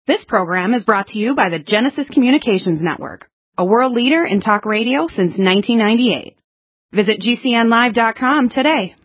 This program is brought to you by the Genesis Communications Network, a world leader in talk radio since 1998. Visit GCNlive.com today.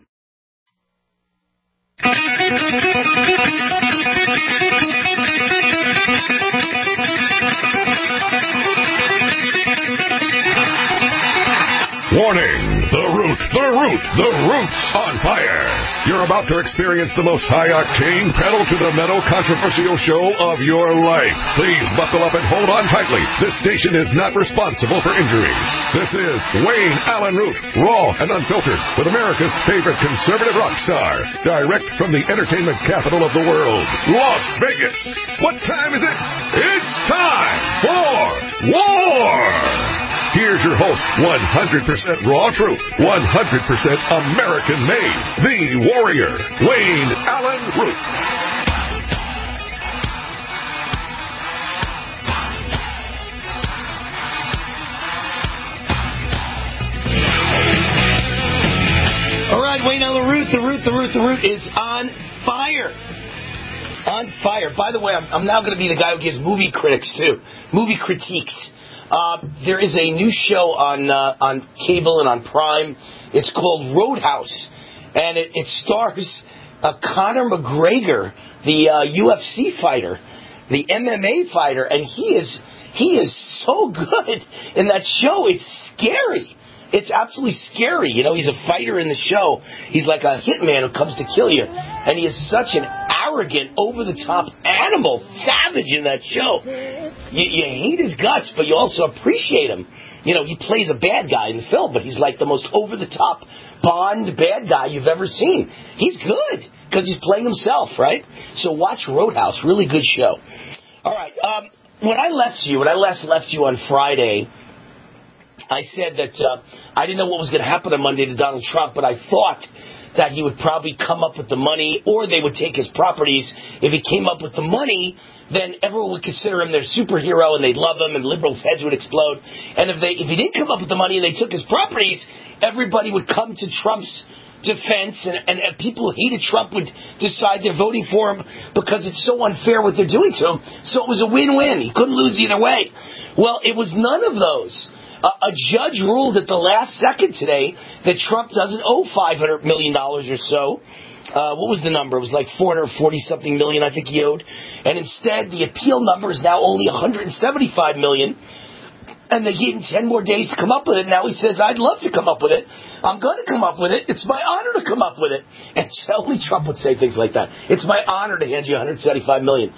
Warning! The root's on fire! You're about to experience the most high-octane, pedal-to-the-metal controversial show of your life. Please buckle up and hold on tightly. This station is not responsible for injuries. This is Wayne Allen Root, raw and unfiltered, with America's favorite conservative rock star, direct from the entertainment capital of the world, Las Vegas. What time is it? It's time for war! Here's your host, 100% raw truth, 100% American made, the warrior, Wayne Allen Root. All right, Wayne Allen Root, the root is on fire. On fire. By the way, I'm now going to be the guy who gives movie critics, too. Movie critiques. There is a new show on cable and on Prime. It's called Roadhouse, and it stars Conor McGregor, the UFC fighter, the MMA fighter, and he is so good in that show. It's scary. It's absolutely scary. You know, he's a fighter in the show. He's like a hitman who comes to kill you, and he is such an arrogant, over-the-top animal, savage in that show. You hate his guts, but you also appreciate him. You know, he plays a bad guy in the film, but he's like the most over-the-top Bond bad guy you've ever seen. He's good, because he's playing himself, right? So watch Roadhouse. Really good show. All right. When I last left you on Friday, I said that I didn't know what was going to happen on Monday to Donald Trump, but I thought that he would probably come up with the money, or they would take his properties. If he came up with the money, then everyone would consider him their superhero, and they'd love him, and liberals' heads would explode. And if he didn't come up with the money and they took his properties, everybody would come to Trump's defense, and people who hated Trump would decide they're voting for him because it's so unfair what they're doing to him. So it was a win-win. He couldn't lose either way. Well, it was none of those. A judge ruled at the last second today that Trump doesn't owe $500 million or so. What was the number? It was like $440-something million, I think he owed. And instead, the appeal number is now only $175 million. And they gave him 10 more days to come up with it. Now he says, I'd love to come up with it. I'm going to come up with it. It's my honor to come up with it. And so only Trump would say things like that. It's my honor to hand you $175 million.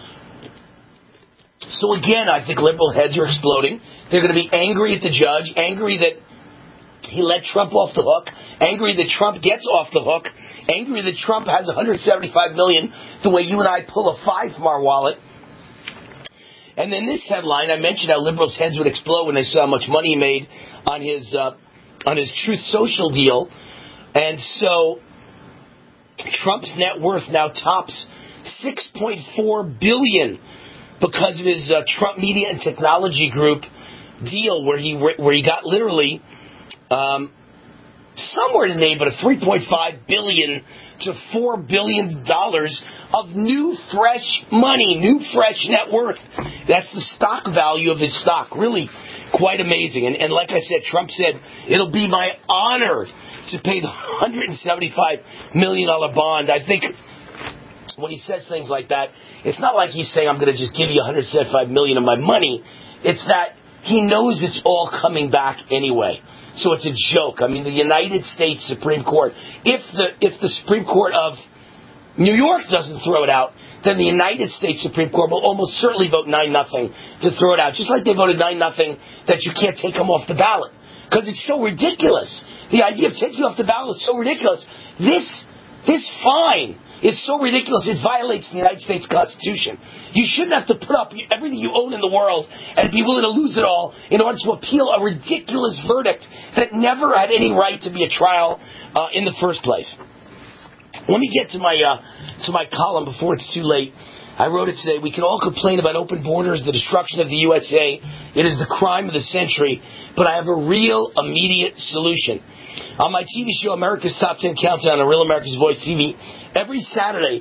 So again, I think liberal heads are exploding. They're going to be angry at the judge, angry that he let Trump off the hook, angry that Trump gets off the hook, angry that Trump has $175 million the way you and I pull a $5 from our wallet. And then this headline, I mentioned how liberals' heads would explode when they saw how much money he made on his Truth Social deal. And so Trump's net worth now tops $6.4 billion. Because of his Trump Media and Technology Group deal, where he got literally somewhere in the neighborhood of $3.5 billion to $4 billion of new fresh money, new fresh net worth. That's the stock value of his stock. Really quite amazing. And like I said, Trump said, it'll be my honor to pay the $175 million bond. I think when he says things like that, it's not like he's saying, I'm going to just give you $175 million of my money. It's that he knows it's all coming back anyway. So it's a joke. I mean, the United States Supreme Court, if the Supreme Court of New York doesn't throw it out, then the United States Supreme Court will almost certainly vote 9-0 to throw it out. Just like they voted 9-0 that you can't take him off the ballot. Because it's so ridiculous. The idea of taking off the ballot is so ridiculous. This fine is so ridiculous, it violates the United States Constitution. You shouldn't have to put up everything you own in the world and be willing to lose it all in order to appeal a ridiculous verdict that never had any right to be a trial in the first place. Let me get to my column before it's too late. I wrote it today. We can all complain about open borders, the destruction of the USA. It is the crime of the century, but I have a real immediate solution. On my TV show, America's Top 10 Countdown on Real America's Voice TV, every Saturday,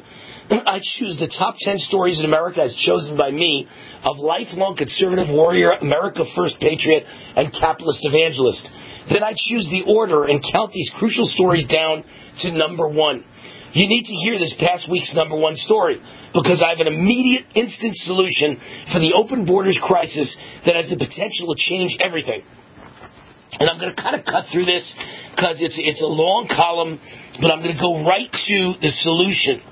I choose the top 10 stories in America as chosen by me of lifelong conservative warrior, America First patriot, and capitalist evangelist. Then I choose the order and count these crucial stories down to number one. You need to hear this past week's number one story because I have an immediate, instant solution for the open borders crisis that has the potential to change everything. And I'm going to kind of cut through this because it's a long column, but I'm going to go right to the solution.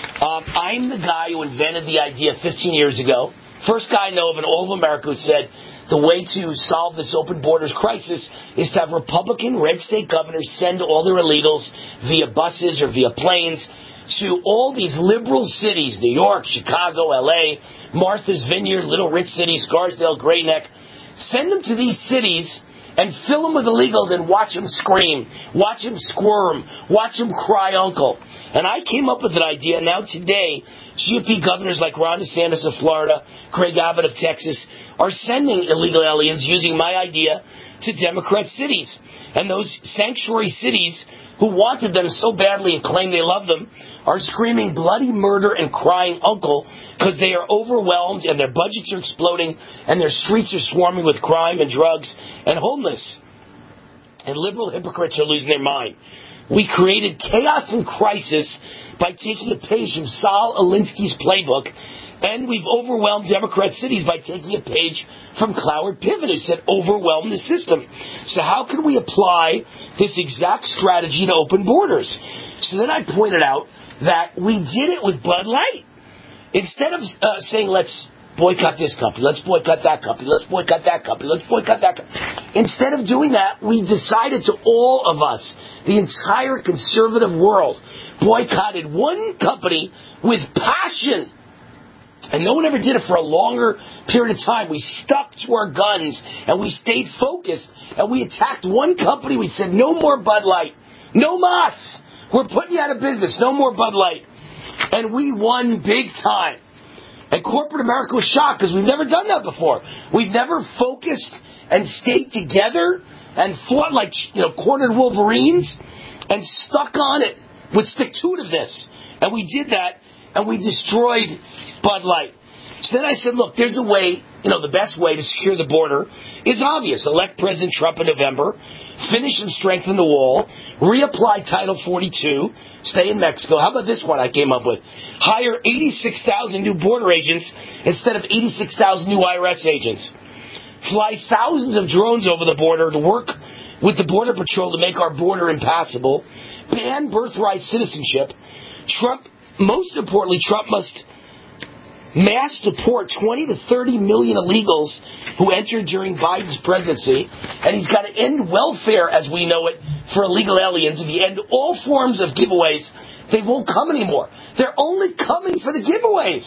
I'm the guy who invented the idea 15 years ago. First guy I know of in all of America who said the way to solve this open borders crisis is to have Republican red state governors send all their illegals via buses or via planes to all these liberal cities, New York, Chicago, LA, Martha's Vineyard, Little Rich City, Scarsdale, Great Neck. Send them to these cities and fill them with illegals and watch them scream, watch them squirm, watch them cry uncle. And I came up with an idea. Now today, GOP governors like Ron DeSantis of Florida, Greg Abbott of Texas, are sending illegal aliens using my idea to Democrat cities. And those sanctuary cities who wanted them so badly and claim they love them are screaming bloody murder and crying uncle because they are overwhelmed and their budgets are exploding and their streets are swarming with crime and drugs and homeless. And liberal hypocrites are losing their mind. We created chaos and crisis by taking a page from Saul Alinsky's playbook, and we've overwhelmed Democrat cities by taking a page from Cloward Piven, who said overwhelm the system. So how can we apply this exact strategy to open borders? So then I pointed out that we did it with Bud Light. Instead of saying, let's boycott this company, let's boycott that company, let's boycott that company, let's boycott that company. Instead of doing that, we decided to all of us, the entire conservative world, boycotted one company with passion. And no one ever did it for a longer period of time. We stuck to our guns and we stayed focused and we attacked one company. We said, no more Bud Light. No mas. We're putting you out of business. No more Bud Light. And we won big time. And corporate America was shocked because we've never done that before. We've never focused and stayed together and fought like, cornered Wolverines and stuck on it with stick-to-itiveness. And we did that and we destroyed Bud Light. So then I said, look, there's a way, the best way to secure the border is obvious. Elect President Trump in November, finish and strengthen the wall, reapply Title 42, stay in Mexico. How about this one I came up with? Hire 86,000 new border agents instead of 86,000 new IRS agents. Fly thousands of drones over the border to work with the Border Patrol to make our border impassable. Ban birthright citizenship. Most importantly, Trump must mass deport 20 to 30 million illegals who entered during Biden's presidency, and he's got to end welfare as we know it for illegal aliens. If you end all forms of giveaways, they won't come anymore. They're only coming for the giveaways.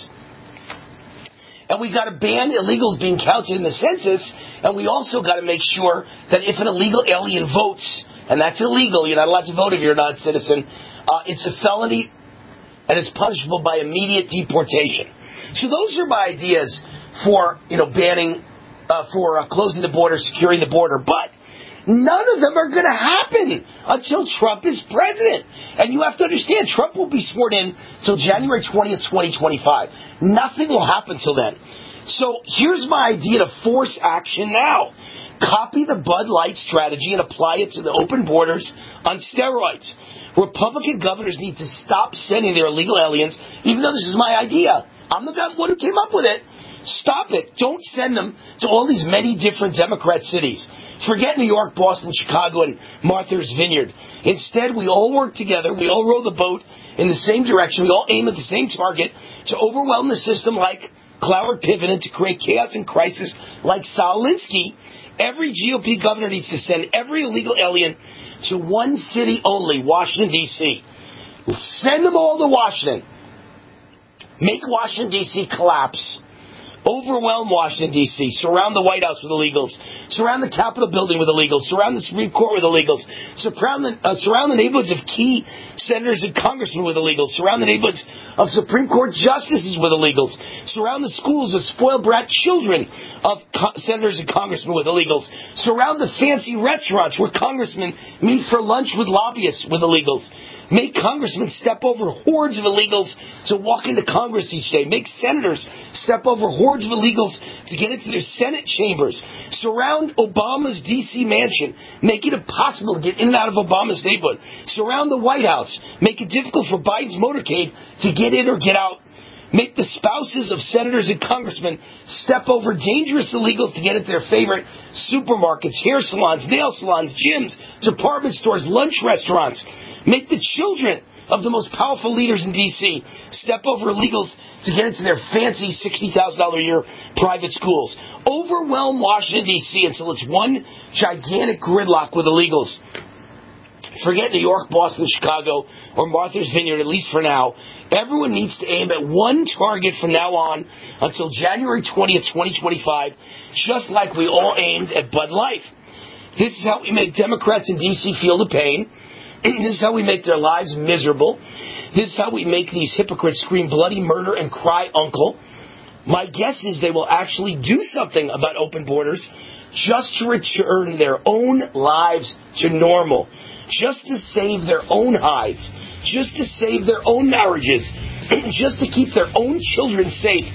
And we got to ban illegals being counted in the census, and we also got to make sure that if an illegal alien votes, and that's illegal, you're not allowed to vote if you're a non-citizen, it's a felony and it's punishable by immediate deportation. So those are my ideas for, banning, for closing the border, securing the border. But none of them are going to happen until Trump is president. And you have to understand, Trump will be sworn in until January 20th, 2025. Nothing will happen till then. So here's my idea to force action now. Copy the Bud Light strategy and apply it to the open borders on steroids. Republican governors need to stop sending their illegal aliens, even though this is my idea. I'm the one who came up with it. Stop it. Don't send them to all these many different Democrat cities. Forget New York, Boston, Chicago, and Martha's Vineyard. Instead, we all work together. We all row the boat in the same direction. We all aim at the same target to overwhelm the system like Cloward Piven and to create chaos and crisis like Saul Alinsky. Every GOP governor needs to send every illegal alien to one city only, Washington, D.C. Send them all to Washington. Make Washington, D.C. collapse. Overwhelm Washington, D.C. Surround the White House with illegals. Surround the Capitol building with illegals. Surround the Supreme Court with illegals. Surround the neighborhoods of key senators and congressmen with illegals. Surround the neighborhoods of Supreme Court justices with illegals. Surround the schools of spoiled brat children of senators and congressmen with illegals. Surround the fancy restaurants where congressmen meet for lunch with lobbyists with illegals. Make congressmen step over hordes of illegals to walk into Congress each day. Make senators step over hordes of illegals to get into their Senate chambers. Surround Obama's D.C. mansion. Make it impossible to get in and out of Obama's neighborhood. Surround the White House. Make it difficult for Biden's motorcade to get in or get out. Make the spouses of senators and congressmen step over dangerous illegals to get into their favorite supermarkets, hair salons, nail salons, gyms, department stores, lunch restaurants. Make the children of the most powerful leaders in D.C. step over illegals to get into their fancy $60,000 a year private schools. Overwhelm Washington, D.C. until it's one gigantic gridlock with illegals. Forget New York, Boston, Chicago, or Martha's Vineyard, at least for now. Everyone needs to aim at one target from now on until January 20th, 2025, just like we all aimed at Bud Light. This is how we make Democrats in D.C. feel the pain. This is how we make their lives miserable. This is how we make these hypocrites scream bloody murder and cry uncle. My guess is they will actually do something about open borders just to return their own lives to normal, just to save their own hides, just to save their own marriages, just to keep their own children safe.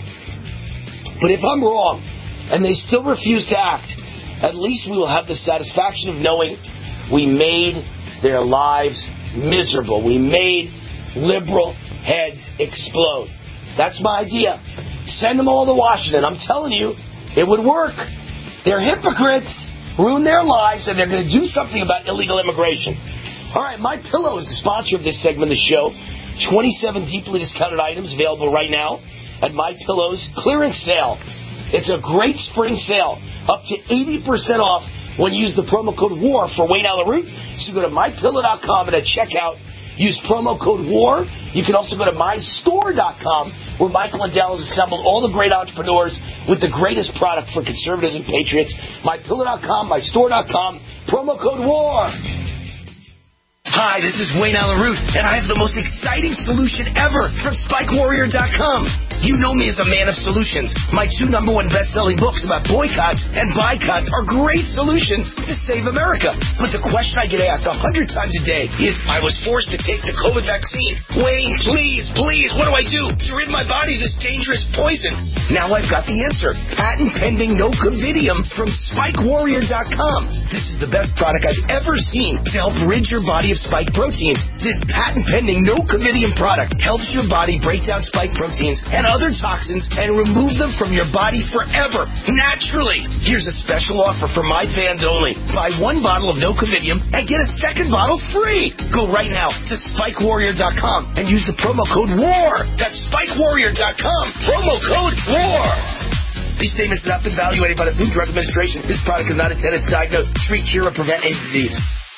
But if I'm wrong and they still refuse to act, at least we will have the satisfaction of knowing we made their lives miserable. We made liberal heads explode. That's my idea. Send them all to Washington. I'm telling you, it would work. They're hypocrites, ruin their lives, and they're going to do something about illegal immigration. All right, MyPillow is the sponsor of this segment of the show. 27 deeply discounted items available right now at MyPillow's clearance sale. It's a great spring sale, up to 80% off when you use the promo code WAR for Wayne Allyn Root. So go to MyPillow.com and at checkout, use promo code WAR. You can also go to MyStore.com, where Michael Lindell has assembled all the great entrepreneurs with the greatest product for conservatives and patriots. MyPillow.com, MyStore.com, promo code WAR. Hi, this is Wayne Allyn Root, and I have the most exciting solution ever from SpikeWarrior.com. You know me as a man of solutions. My 2 #1 best-selling books about boycotts and boycotts are great solutions to save America. But the question I get asked 100 times a day is, I was forced to take the COVID vaccine. Wayne, please, what do I do to rid my body of this dangerous poison? Now I've got the answer. Patent-pending No-Covidium from SpikeWarrior.com. This is the best product I've ever seen to help rid your body of spike proteins. This patent-pending No-Covidium product helps your body break down spike proteins and other toxins and remove them from your body forever, naturally. Here's a special offer for my fans only. Buy 1 bottle of No-Covidium and get a 2nd bottle free. Go right now to SpikeWarrior.com and use the promo code WAR. That's SpikeWarrior.com, promo code WAR. These statements have not been evaluated by the Food and Drug Administration. This product is not intended to diagnose, treat, cure, or prevent any disease.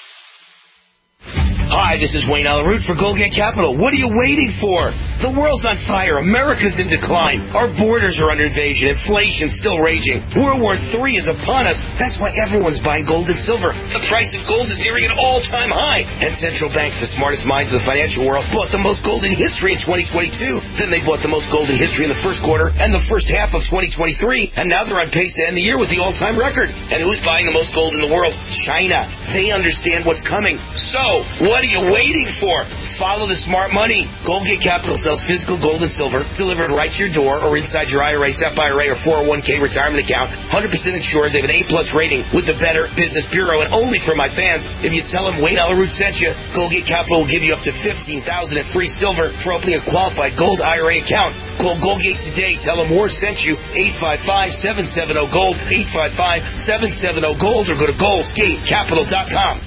Hi, this is Wayne Allyn Root for Goldgate Capital. What are you waiting for? The world's on fire. America's in decline. Our borders are under invasion. Inflation's still raging. World War III is upon us. That's why everyone's buying gold and silver. The price of gold is nearing an all-time high. And central banks, the smartest minds of the financial world, bought the most gold in history in 2022. Then they bought the most gold in history in the first quarter and the first half of 2023. And now they're on pace to end the year with the all-time record. And who's buying the most gold in the world? China. They understand what's coming. So, what are you waiting for? Follow the smart money. Goldgate Capital sells physical gold and silver delivered right to your door or inside your IRA, SEP IRA, or 401k retirement account. 100% insured. They have an A+ rating with the Better Business Bureau. And only for my fans, if you tell them Wayne Allyn Root sent you, Goldgate Capital will give you up to $15,000 in free silver for opening a qualified gold IRA account. Call Goldgate today. Tell them Moore sent you. 855-770-GOLD. 855-770-GOLD, or go to GoldgateCapital.com.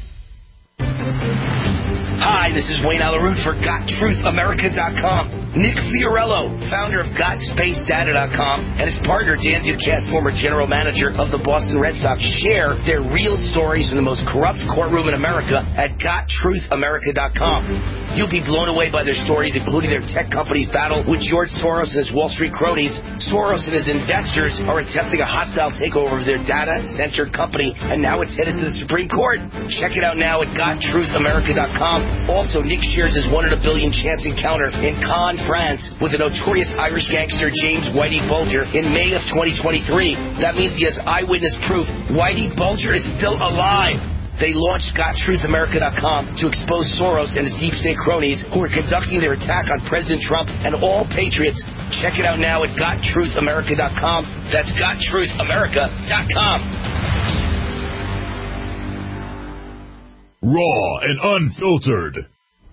Hi, this is Wayne Allyn Root for GotTruthAmerica.com. Nick Fiorello, founder of GotSpaceData.com, and his partner Dan Duquette, former general manager of the Boston Red Sox, share their real stories from the most corrupt courtroom in America at GotTruthAmerica.com. You'll be blown away by their stories, including their tech company's battle with George Soros and his Wall Street cronies. Soros and his investors are attempting a hostile takeover of their data-centered company, and now it's headed to the Supreme Court. Check it out now at GotTruthAmerica.com. Also, Nick shares his 1 in a billion chance encounter in Cannes, France, with the notorious Irish gangster James Whitey Bulger in May of 2023. That means he has eyewitness proof Whitey Bulger is still alive. They launched GotTruthAmerica.com to expose Soros and his deep state cronies who are conducting their attack on President Trump and all patriots. Check it out now at GotTruthAmerica.com. That's GotTruthAmerica.com. Raw and unfiltered.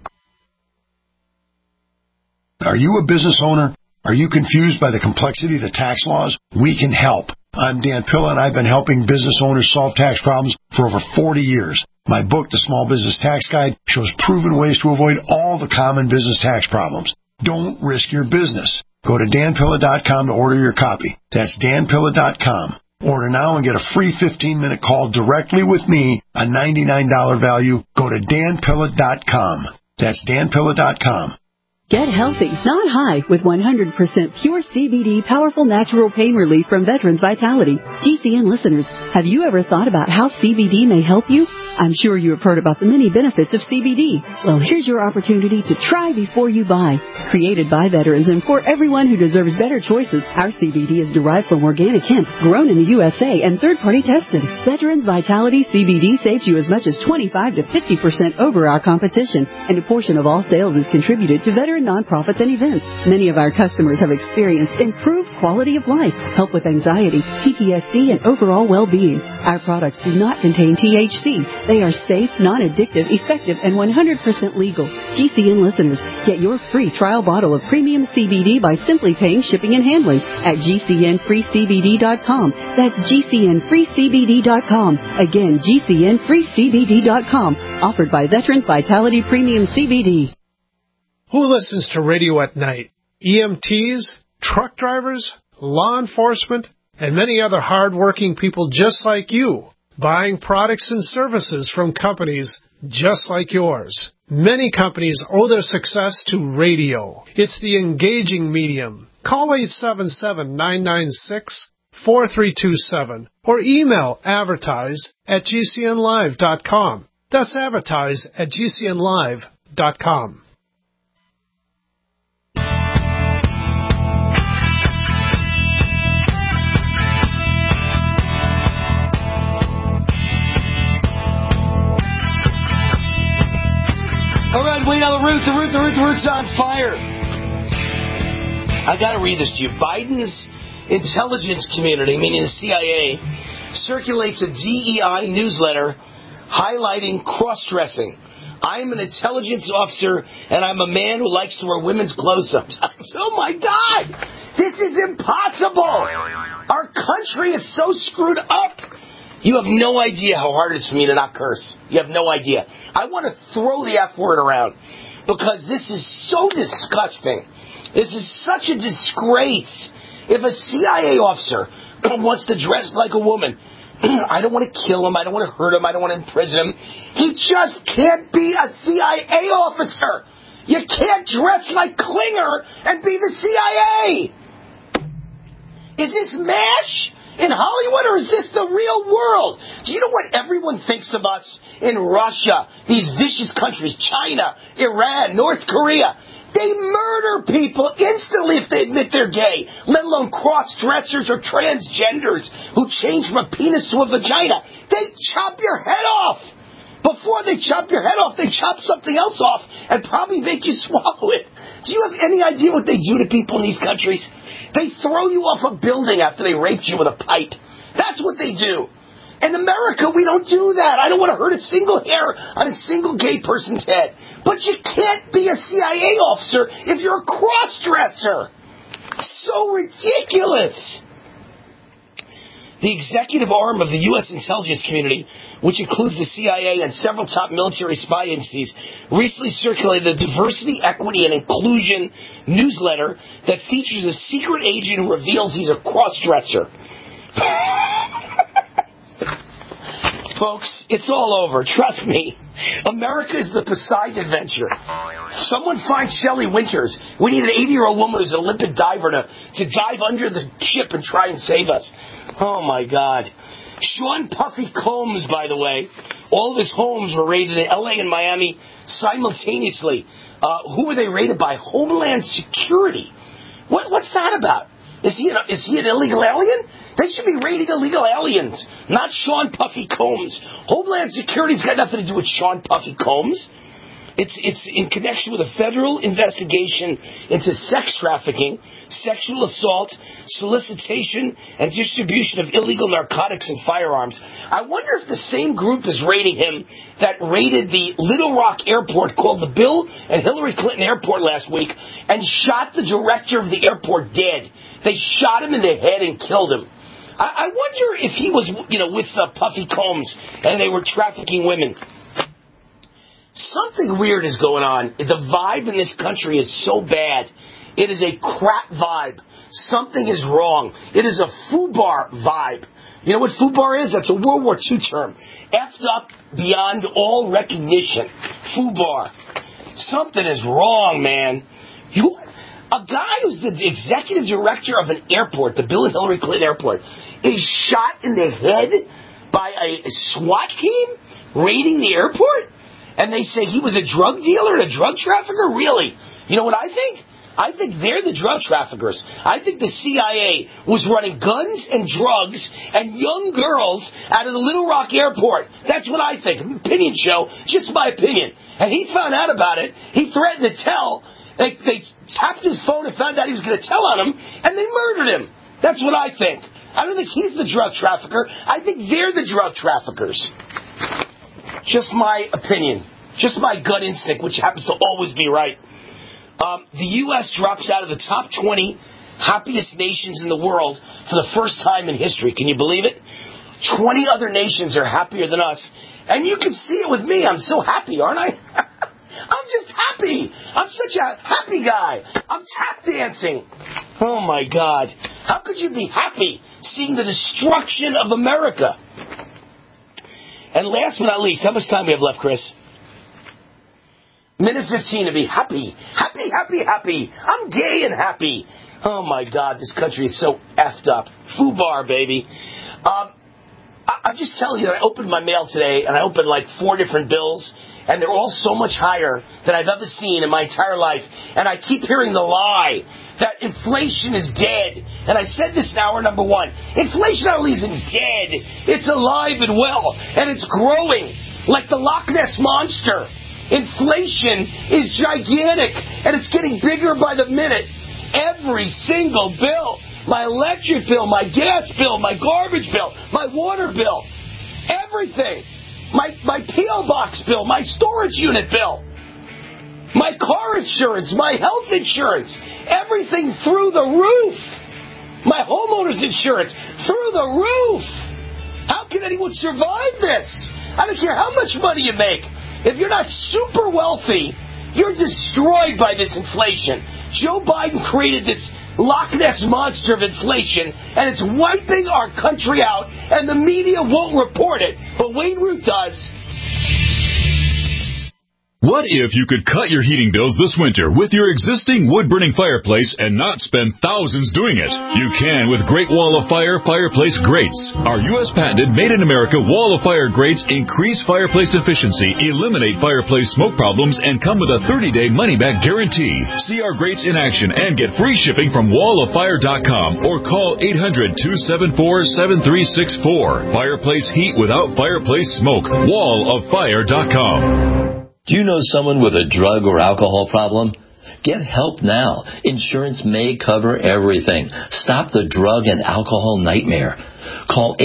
Are you a business owner? Are you confused by the complexity of the tax laws? We can help. I'm Dan Pilla, and I've been helping business owners solve tax problems for over 40 years. My book, The Small Business Tax Guide, shows proven ways to avoid all the common business tax problems. Don't risk your business. Go to danpilla.com to order your copy. That's danpilla.com. Order now and get a free 15-minute call directly with me, a $99 value. Go to danpilla.com. That's danpilla.com. Get healthy, not high, with 100% pure CBD powerful natural pain relief from Veterans Vitality. GCN listeners, have you ever thought about how CBD may help you? I'm sure you have heard about the many benefits of CBD. Well, here's your opportunity to try before you buy. Created by veterans and for everyone who deserves better choices, our CBD is derived from organic hemp, grown in the USA, and third-party tested. Veterans Vitality CBD saves you as much as 25 to 50% over our competition, and a portion of all sales is contributed to veteran nonprofits and events. Many of our customers have experienced improved quality of life, help with anxiety, PTSD, and overall well-being. Our products do not contain THC. They are safe, non-addictive, effective, and 100% legal. GCN listeners, get your free trial bottle of premium CBD by simply paying shipping and handling at GCNFreeCBD.com. That's GCNFreeCBD.com. Again, GCNFreeCBD.com. Offered by Veterans Vitality Premium CBD. Who listens to radio at night? EMTs, truck drivers, law enforcement, and many other hard-working people just like you, buying products and services from companies just like yours. Many companies owe their success to radio. It's the engaging medium. Call 877-996-4327 or email advertise@gcnlive.com. That's advertise@gcnlive.com. All right, wait on the root's on fire. I got to read this to you. Biden's intelligence community, meaning the CIA, circulates a DEI newsletter highlighting cross-dressing. I'm an intelligence officer, and I'm a man who likes to wear women's close-ups. Oh, my God! This is impossible! Our country is so screwed up. You have no idea how hard it is for me to not curse. You have no idea. I want to throw the F word around because this is so disgusting. This is such a disgrace. If a CIA officer wants to dress like a woman, I don't want to kill him. I don't want to hurt him. I don't want to imprison him. He just can't be a CIA officer. You can't dress like Klinger and be the CIA. Is this MASH in Hollywood, or is this the real world? Do you know what everyone thinks of us in Russia, these vicious countries, China, Iran, North Korea? They murder people instantly if they admit they're gay, let alone cross-dressers or transgenders who change from a penis to a vagina. They chop your head off. Before they chop your head off, they chop something else off and probably make you swallow it. Do you have any idea what they do to people in these countries? They throw you off a building after they raped you with a pipe. That's what they do. In America, we don't do that. I don't want to hurt a single hair on a single gay person's head. But you can't be a CIA officer if you're a cross-dresser. So ridiculous. The executive arm of the U.S. intelligence community, which includes the CIA and several top military spy agencies, recently circulated a diversity, equity, and inclusion newsletter that features a secret agent who reveals he's a cross-dresser. Folks, it's all over. Trust me. America is the Poseidon Adventure. Someone find Shelley Winters. We need an 80-year-old woman who's an Olympic diver to dive under the ship and try and save us. Oh, my God. Sean Puffy Combs, by the way, all of his homes were raided in L.A. and Miami simultaneously. Who were they raided by? Homeland Security. What's that about? Is he an illegal alien? They should be raiding illegal aliens, not Sean Puffy Combs. Homeland Security's got nothing to do with Sean Puffy Combs. It's in connection with a federal investigation into sex trafficking, sexual assault, solicitation, and distribution of illegal narcotics and firearms. I wonder if the same group is raiding him that raided the Little Rock airport called the Bill and Hillary Clinton Airport last week and shot the director of the airport dead. They shot him in the head and killed him. I wonder if he was, with Puffy Combs and they were trafficking women. Something weird is going on. The vibe in this country is so bad. It is a crap vibe. Something is wrong. It is a FUBAR vibe. You know what FUBAR is? That's a World War II term. Effed up beyond all recognition. FUBAR. Something is wrong, man. A guy who's the executive director of an airport, the Bill and Hillary Clinton Airport, is shot in the head by a SWAT team raiding the airport? And they say he was a drug dealer and a drug trafficker? Really? You know what I think? I think they're the drug traffickers. I think the CIA was running guns and drugs and young girls out of the Little Rock airport. That's what I think. Opinion show, just my opinion. And he found out about it. He threatened to tell. They tapped his phone and found out he was going to tell on him, and they murdered him. That's what I think. I don't think he's the drug trafficker. I think they're the drug traffickers. Just my opinion. Just my gut instinct, which happens to always be right. The U.S. drops out of the top 20 happiest nations in the world for the first time in history. Can you believe it? 20 other nations are happier than us. And you can see it with me. I'm so happy, aren't I? I'm just happy. I'm such a happy guy. I'm tap dancing. Oh, my God. How could you be happy seeing the destruction of America? And last but not least, how much time do we have left, Chris? Minute 15 to be happy. Happy, happy, happy. I'm gay and happy. Oh, my God. This country is so effed up. FUBAR, baby. I'm just telling you that I opened my mail today, and I opened like 4 different bills, and they're all so much higher than I've ever seen in my entire life. And I keep hearing the lie that inflation is dead. And I said this in hour number 1. Inflation not only isn't dead, it's alive and well. And it's growing like the Loch Ness Monster. Inflation is gigantic, and it's getting bigger by the minute. Every single bill, my electric bill, my gas bill, my garbage bill, my water bill, everything. My P.O. box bill, my storage unit bill, my car insurance, my health insurance, everything through the roof. My homeowner's insurance through the roof. How can anyone survive this? I don't care how much money you make. If you're not super wealthy, you're destroyed by this inflation. Joe Biden created this Loch Ness monster of inflation, and it's wiping our country out, and the media won't report it. But Wayne Root does. What if you could cut your heating bills this winter with your existing wood-burning fireplace and not spend thousands doing it? You can with Great Wall of Fire fireplace grates. Our U.S. patented made-in-America Wall of Fire grates increase fireplace efficiency, eliminate fireplace smoke problems, and come with a 30-day money-back guarantee. See our grates in action and get free shipping from walloffire.com or call 800-274-7364. Fireplace heat without fireplace smoke. walloffire.com. Do you know someone with a drug or alcohol problem? Get help now. Insurance may cover everything. Stop the drug and alcohol nightmare. Call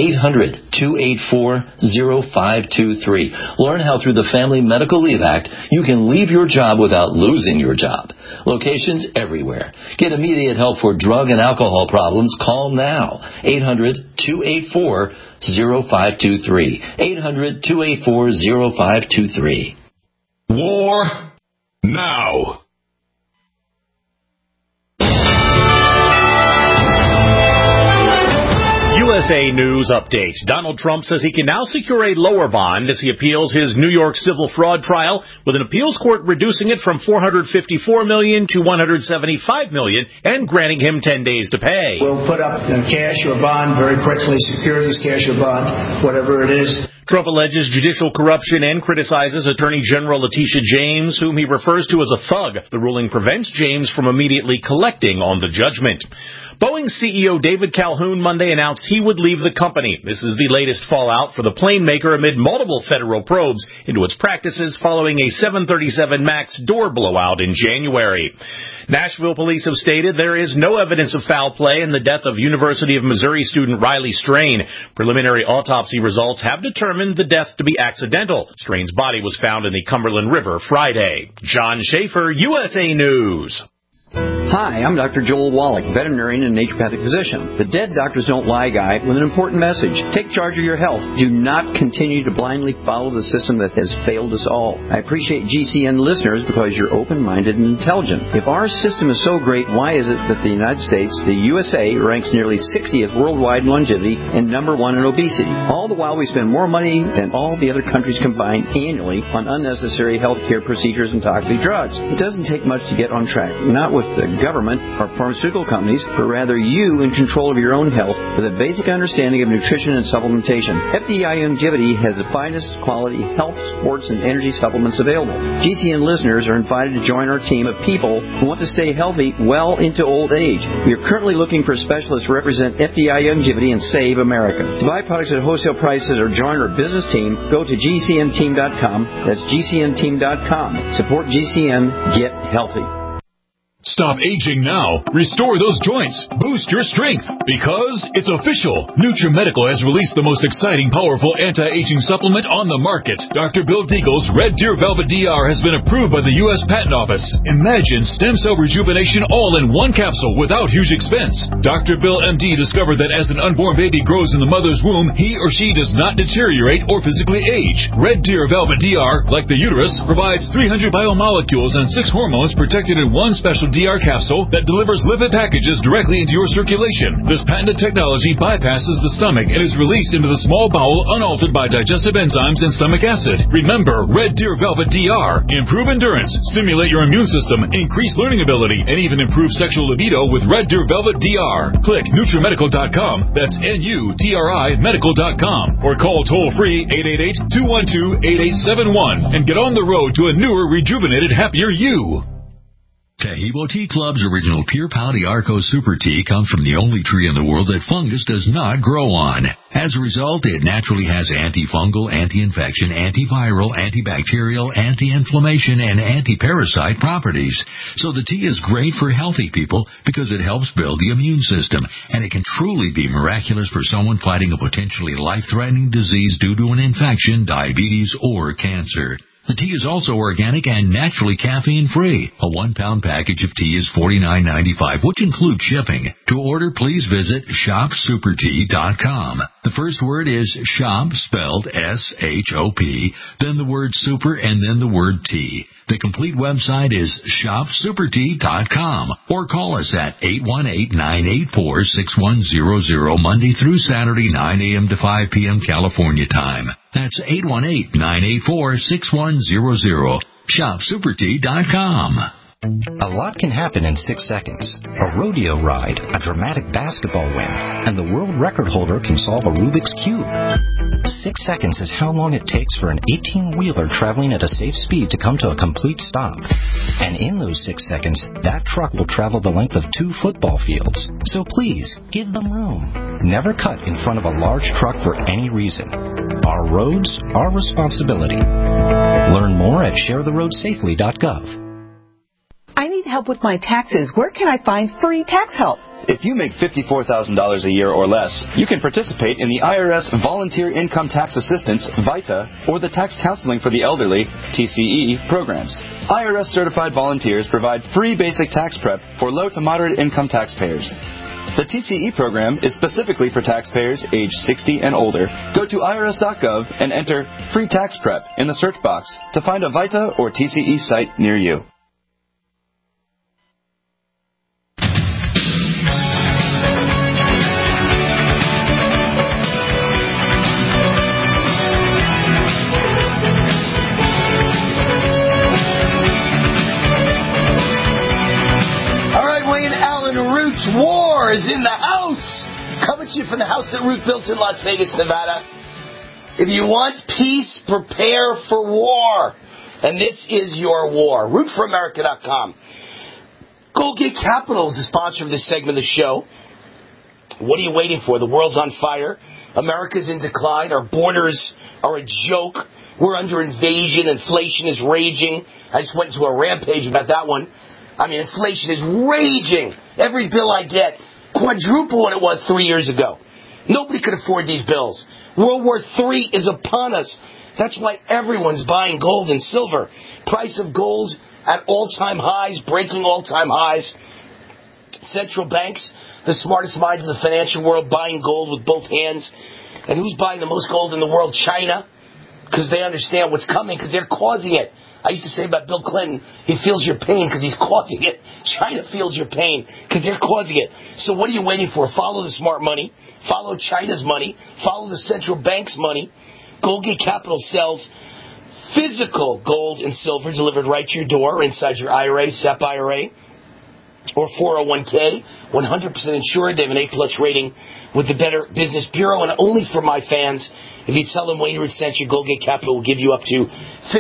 800-284-0523. Learn how through the Family Medical Leave Act you can leave your job without losing your job. Locations everywhere. Get immediate help for drug and alcohol problems. Call now. 800-284-0523. 800-284-0523. War now. U.S. USA News Update. Donald Trump says he can now secure a lower bond as he appeals his New York civil fraud trial, with an appeals court reducing it from $454 million to $175 million and granting him 10 days to pay. We'll put up cash or bond very quickly, secure this cash or bond, whatever it is. Trump alleges judicial corruption and criticizes Attorney General Letitia James, whom he refers to as a thug. The ruling prevents James from immediately collecting on the judgment. Boeing CEO David Calhoun Monday announced he would leave the company. This is the latest fallout for the plane maker amid multiple federal probes into its practices following a 737 MAX door blowout in January. Nashville police have stated there is no evidence of foul play in the death of University of Missouri student Riley Strain. Preliminary autopsy results have determined the death to be accidental. Strain's body was found in the Cumberland River Friday. John Schaefer, USA News. Hi, I'm Dr. Joel Wallach, veterinarian and naturopathic physician. The Dead Doctors Don't Lie guy with an important message. Take charge of your health. Do not continue to blindly follow the system that has failed us all. I appreciate GCN listeners because you're open-minded and intelligent. If our system is so great, why is it that the United States, the USA, ranks nearly 60th worldwide in longevity and number 1 in obesity? All the while we spend more money than all the other countries combined annually on unnecessary health care procedures and toxic drugs. It doesn't take much to get on track. Not with the government or pharmaceutical companies, but rather you in control of your own health with a basic understanding of nutrition and supplementation. FDI Longevity has the finest quality health, sports, and energy supplements available. GCN listeners are invited to join our team of people who want to stay healthy well into old age. We are currently looking for specialists to represent FDI Longevity and Save America. To buy products at wholesale prices or join our business team, go to GCNteam.com. That's GCNteam.com. Support GCN. Get healthy. Stop aging now. Restore those joints. Boost your strength. Because it's official. NutriMedical has released the most exciting, powerful anti-aging supplement on the market. Dr. Bill Deagle's Red Deer Velvet DR has been approved by the U.S. Patent Office. Imagine stem cell rejuvenation all in one capsule without huge expense. Dr. Bill MD discovered that as an unborn baby grows in the mother's womb, he or she does not deteriorate or physically age. Red Deer Velvet DR, like the uterus, provides 300 biomolecules and 6 hormones protected in one special DR capsule that delivers lipid packages directly into your circulation. This patented technology bypasses the stomach and is released into the small bowel unaltered by digestive enzymes and stomach acid. Remember, Red Deer Velvet DR. Improve endurance, stimulate your immune system, increase learning ability, and even improve sexual libido with Red Deer Velvet DR. Click NutriMedical.com, that's NUTRI Medical.com, or call toll-free 888-212-8871 and get on the road to a newer, rejuvenated, happier you. Taheebo Tea Club's original Pure Pau Arco Super Tea comes from the only tree in the world that fungus does not grow on. As a result, it naturally has antifungal, anti-infection, antiviral, antibacterial, anti-inflammation, and anti-parasite properties. So the tea is great for healthy people because it helps build the immune system, and it can truly be miraculous for someone fighting a potentially life-threatening disease due to an infection, diabetes, or cancer. The tea is also organic and naturally caffeine-free. A 1-pound package of tea is $49.95, which includes shipping. To order, please visit shopsupertea.com. The first word is shop, spelled S-H-O-P, then the word super, and then the word tea. The complete website is shopsupertea.com, or call us at 818-984-6100 Monday through Saturday, 9 a.m. to 5 p.m. California time. That's 818-984-6100. Shopsupertea.com. A lot can happen in 6 seconds. A rodeo ride, a dramatic basketball win, and the world record holder can solve a Rubik's Cube. 6 seconds is how long it takes for an 18-wheeler traveling at a safe speed to come to a complete stop. And in those 6 seconds, that truck will travel the length of 2 football fields. So please, give them room. Never cut in front of a large truck for any reason. Our roads, our responsibility. Learn more at sharetheroadsafely.gov. I need help with my taxes. Where can I find free tax help? If you make $54,000 a year or less, you can participate in the IRS Volunteer Income Tax Assistance, VITA, or the Tax Counseling for the Elderly, TCE, programs. IRS-certified volunteers provide free basic tax prep for low to moderate income taxpayers. The TCE program is specifically for taxpayers age 60 and older. Go to irs.gov and enter Free Tax Prep in the search box to find a VITA or TCE site near you. Coming to you from the house that Ruth built in Las Vegas, Nevada. If you want peace, prepare for war. And this is your war. RootForAmerica.com. Goldgate Capital is the sponsor of this segment of the show. What are you waiting for? The world's on fire. America's in decline. Our borders are a joke. We're under invasion. Inflation is raging. I just went into a rampage about that one. I mean, inflation is raging. Every bill I get, quadruple what it was 3 years ago. Nobody could afford these bills. World War III is upon us. That's why everyone's buying gold and silver. Price of gold at all-time highs, breaking all-time highs. Central banks, the smartest minds of the financial world, buying gold with both hands. And who's buying the most gold in the world? China. Because they understand what's coming, because they're causing it. I used to say about Bill Clinton, he feels your pain because he's causing it. China feels your pain because they're causing it. So what are you waiting for? Follow the smart money. Follow China's money. Follow the central bank's money. Goldgate Capital sells physical gold and silver delivered right to your door inside your IRA, SEP IRA, or 401k. 100% insured. They have an A+ rating with the Better Business Bureau, and only for my fans. If you tell them Wayne Root sent you, Goldgate Capital will give you up to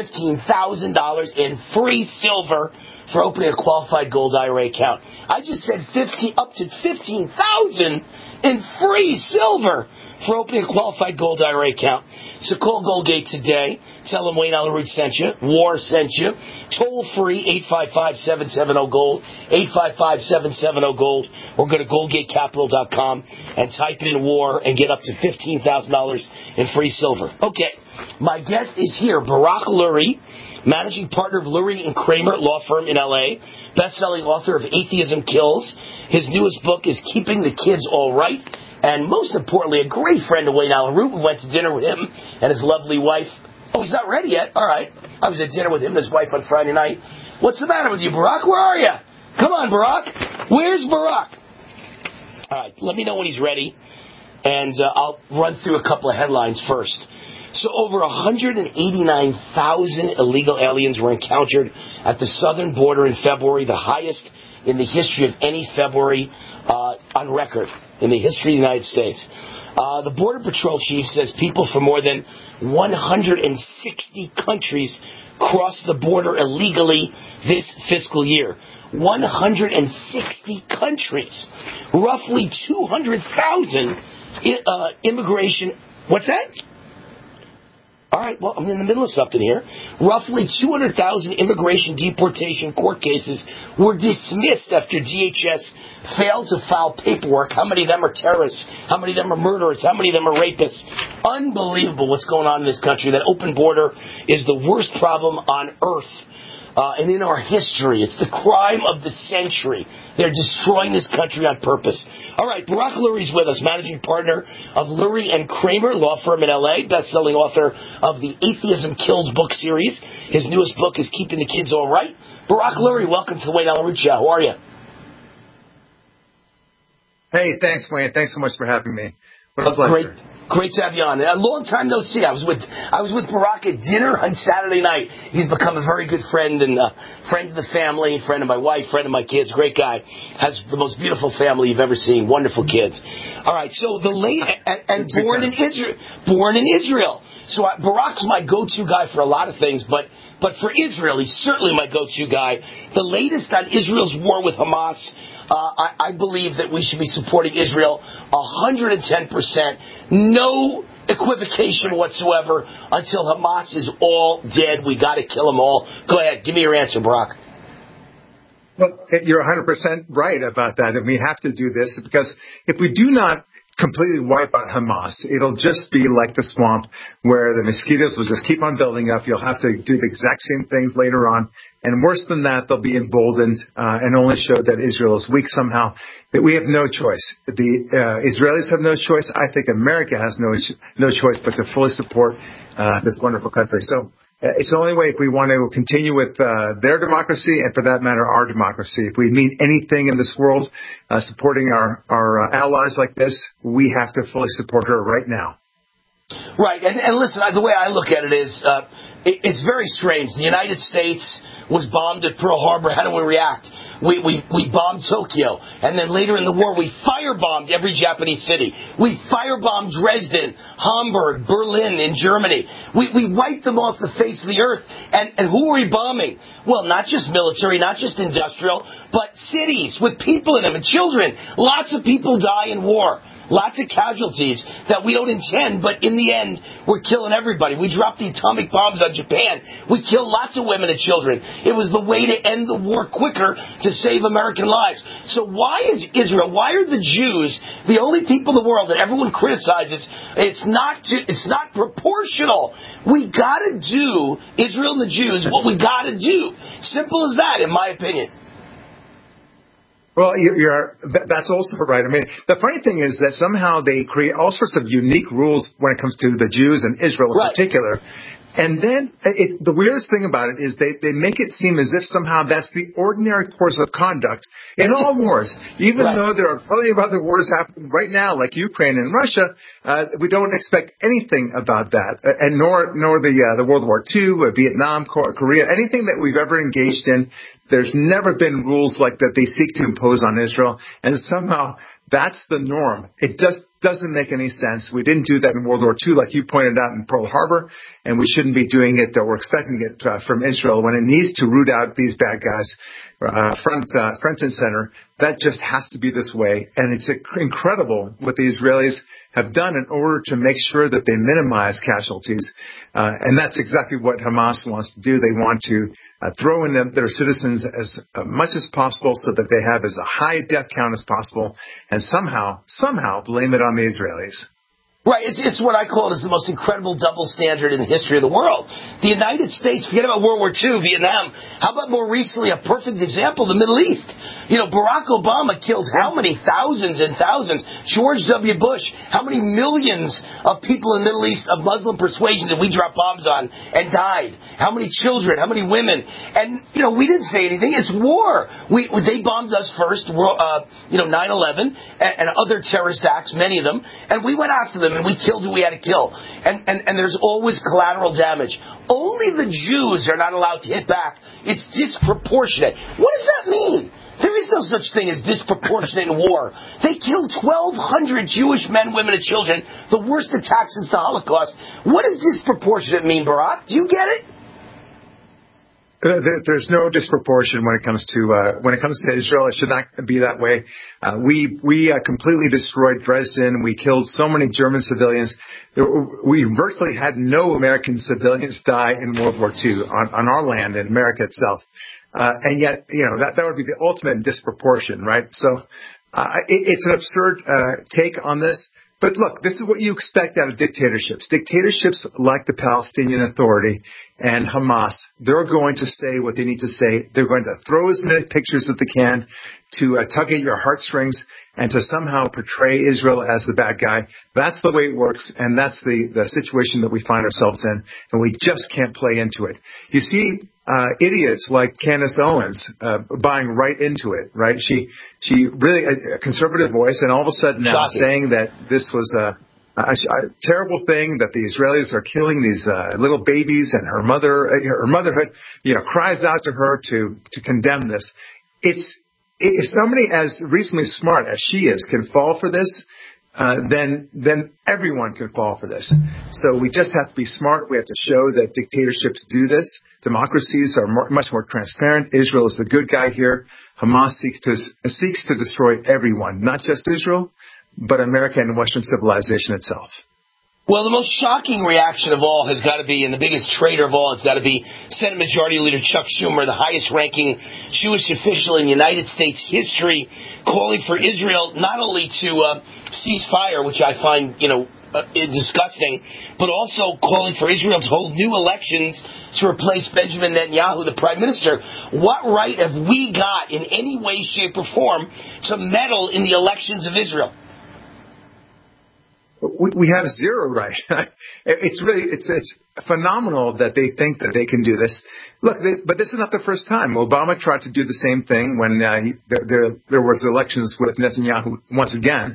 $15,000 in free silver for opening a qualified gold IRA account. I just said up to $15,000 in free silver for opening a qualified gold IRA account. So call Goldgate today. Tell them Wayne Allyn Root sent you. War sent you. Toll free 855-770-GOLD. 855-770-GOLD. Or go to GoldgateCapital.com and type in war and get up to $15,000 in free silver. Okay, my guest is here, Barak Lurie, managing partner of Lurie and Kramer law firm in L.A., best-selling author of Atheism Kills. His newest book is Keeping the Kids All Right. And most importantly, a great friend of Wayne Allyn Root. We went to dinner with him and his lovely wife. Oh, he's not ready yet? All right. I was at dinner with him and his wife on Friday night. What's the matter with you, Barak? Where are you? Come on, Barak. Where's Barak? All right. Let me know when he's ready. And I'll run through a couple of headlines first. So over 189,000 illegal aliens were encountered at the southern border in February, the highest in the history of any February on record in the history of the United States. The Border Patrol chief says people from more than 160 countries crossed the border illegally this fiscal year. 160 countries. Roughly 200,000 immigration. What's that? All right, well, I'm in the middle of something here. Roughly 200,000 immigration deportation court cases were dismissed after DHS failed to file paperwork. How many of them are terrorists? How many of them are murderers? How many of them are rapists? Unbelievable what's going on in this country. That open border is the worst problem on earth. And in our history, it's the crime of the century. They're destroying this country on purpose. All right, Barak Lurie's with us, managing partner of Lurie and Kramer, law firm in L.A., best-selling author of the Atheism Kills book series. His newest book is Keeping the Kids All Right. Barak Lurie, welcome to the Wayne Allyn Root Show. How are you? Hey, thanks, Wayne. Thanks so much for having me. What a pleasure. Great to have you on. A long time no see. I was with Barak at dinner on Saturday night. He's become a very good friend and friend of the family, friend of my wife, friend of my kids. Great guy. Has the most beautiful family you've ever seen. Wonderful kids. All right. So born in Israel. So Barak's my go-to guy for a lot of things, but for Israel, he's certainly my go-to guy. The latest on Israel's war with Hamas. I believe that we should be supporting Israel 110%. No equivocation whatsoever until Hamas is all dead. We got to kill them all. Go ahead. Give me your answer, Barak. Well, you're 100% right about that, and we have to do this because if we do not completely wipe out Hamas, it'll just be like the swamp where the mosquitoes will just keep on building up. You'll have to do the exact same things later on. And worse than that, they'll be emboldened and only show that Israel is weak somehow. That we have no choice. The Israelis have no choice. I think America has no choice but to fully support this wonderful country. So it's the only way if we want to continue with their democracy and, for that matter, our democracy. If we mean anything in this world, supporting our allies like this, we have to fully support her right now. Right, and listen, the way I look at it is, it's very strange. The United States was bombed at Pearl Harbor. How do we react? We bombed Tokyo, and then later in the war, we firebombed every Japanese city. We firebombed Dresden, Hamburg, Berlin in Germany. We wiped them off the face of the earth. And who were we bombing? Well, not just military, not just industrial, but cities with people in them and children. Lots of people die in war. Lots of casualties that we don't intend, but in the end, we're killing everybody. We dropped the atomic bombs on Japan. We killed lots of women and children. It was the way to end the war quicker to save American lives. So why is Israel, why are the Jews the only people in the world that everyone criticizes? It's not proportional. We gotta do, Israel and the Jews, what we gotta do. Simple as that, in my opinion. Well, that's also right. I mean, the funny thing is that somehow they create all sorts of unique rules when it comes to the Jews and Israel in particular. And then the weirdest thing about it is they make it seem as if somehow that's the ordinary course of conduct in all wars. Even though there are plenty of other wars happening right now, like Ukraine and Russia, we don't expect anything about that. And nor the World War II, Vietnam, Korea, anything that we've ever engaged in. There's never been rules like that they seek to impose on Israel, and somehow that's the norm. It just doesn't make any sense. We didn't do that in World War II, like you pointed out in Pearl Harbor, and we shouldn't be doing it, or expecting it from Israel when it needs to root out these bad guys front and center. That just has to be this way, and it's incredible what the Israelis have done in order to make sure that they minimize casualties. And that's exactly what Hamas wants to do. They want to throw in their citizens as much as possible so that they have as a high death count as possible, and somehow blame it on the Israelis. Right, it's what I call is the most incredible double standard in the history of the world. The United States, forget about World War II, Vietnam, how about more recently a perfect example, the Middle East? You know, Barack Obama killed how many thousands and thousands? George W. Bush, how many millions of people in the Middle East of Muslim persuasion did we drop bombs on and died? How many children, how many women? And, you know, we didn't say anything. It's war. They bombed us first, 9/11 and other terrorist acts, many of them, and we went after them. And we killed who we had to kill. And there's always collateral damage. Only the Jews are not allowed to hit back. It's disproportionate. What does that mean? There is no such thing as disproportionate in war. They killed 1,200 Jewish men, women, and children, the worst attack since the Holocaust. What does disproportionate mean, Barack? Do you get it? There's no disproportion when it comes to Israel. It should not be that way. We completely destroyed Dresden. We killed so many German civilians. We virtually had no American civilians die in World War II on our land in America itself. And yet, you know, that would be the ultimate disproportion, right? So, it's an absurd take on this. But look, this is what you expect out of dictatorships. Dictatorships like the Palestinian Authority and Hamas, they're going to say what they need to say. They're going to throw as many pictures as they can to tug at your heartstrings and to somehow portray Israel as the bad guy. That's the way it works, and that's the situation that we find ourselves in, and we just can't play into it. You see idiots like Candace Owens buying right into it, right? She really, a conservative voice, and all of a sudden now saying that this was a terrible thing, that the Israelis are killing these little babies, and her motherhood, you know, cries out to her to condemn this. If somebody as reasonably smart as she is can fall for this, then everyone can fall for this. So we just have to be smart. We have to show that dictatorships do this. Democracies are much more transparent. Israel is the good guy here. Hamas seeks to destroy everyone, not just Israel, but America and Western civilization itself. Well, the most shocking reaction of all has got to be, and the biggest traitor of all has got to be Senate Majority Leader Chuck Schumer, the highest-ranking Jewish official in United States history, calling for Israel not only to cease fire, which I find, disgusting, but also calling for Israel to hold new elections to replace Benjamin Netanyahu, the prime minister. What right have we got in any way, shape, or form to meddle in the elections of Israel? We have zero right. It's phenomenal that they think that they can do this. Look, but this is not the first time. Obama tried to do the same thing when there was elections with Netanyahu once again.